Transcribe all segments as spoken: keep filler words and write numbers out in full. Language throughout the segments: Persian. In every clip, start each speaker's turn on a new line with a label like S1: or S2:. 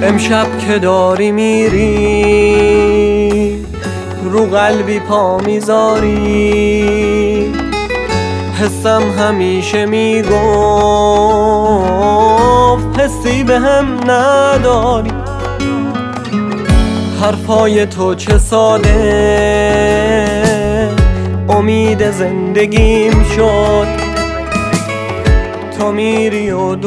S1: امشب که داری میری رو قلبی پا میذاری، حسم همیشه میگفت حسی به هم نداری. حرفای تو چه ساده امید زندگیم شد، تو میری و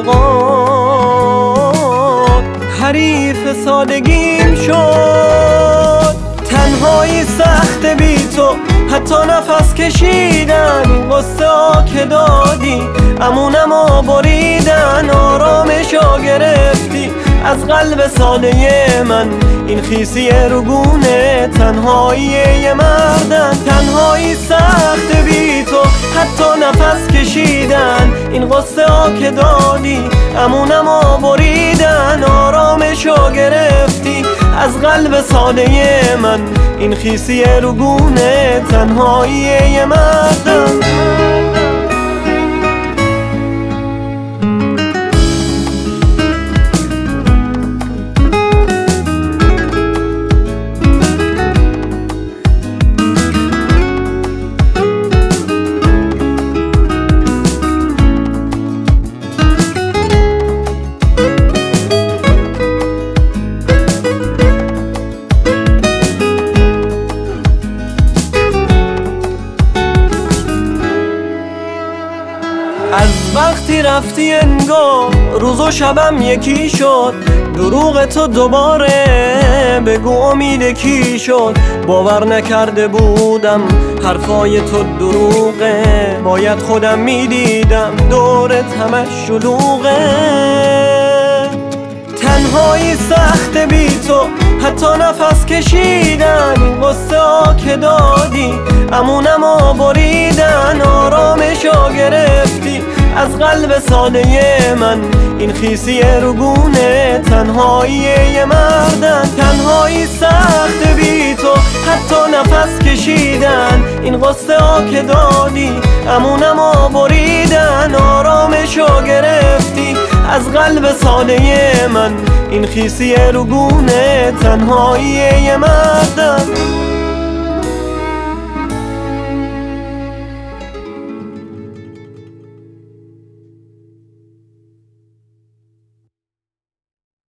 S1: دروغات حریف سادگیم شد. تنهایی سخت بی تو، حتی نفس کشیدن، این قصه ها که دادی امونمو بریدن. آرامشو گرفتی از قلب ساده من، این خیسی رگونه تنهایی یه مردن. تنهایی سخت بی تو، حتی نفس کشیدن، این قصه ها که دادی امونمو بریدن. آرامشو گرفتی از قلب ساده من، این خیسی رگونه تنهایی یه مردن. از وقتی رفتی انگار روز و شبم یکی شد، دروغ تو دوباره بگو امید کی شد. باور نکرده بودم حرفای تو دروغه، باید خودم میدیدم دورت همش شلوغه. تنهایی سخت بی تو، حتی نفس کشیدن، این قصه ها که دادی امونمو بریدن. آرامشو گرفتی از قلب ساده من، این خیسی رگونه تنهایی یه مردن. تنهایی سخت بی تو، حتی نفس کشیدن، این قصه ها که دادی امونمو بریدن. آرامشو گرفتی از قلب ساده من، این خیسی رگونه تنهایی یه مردن.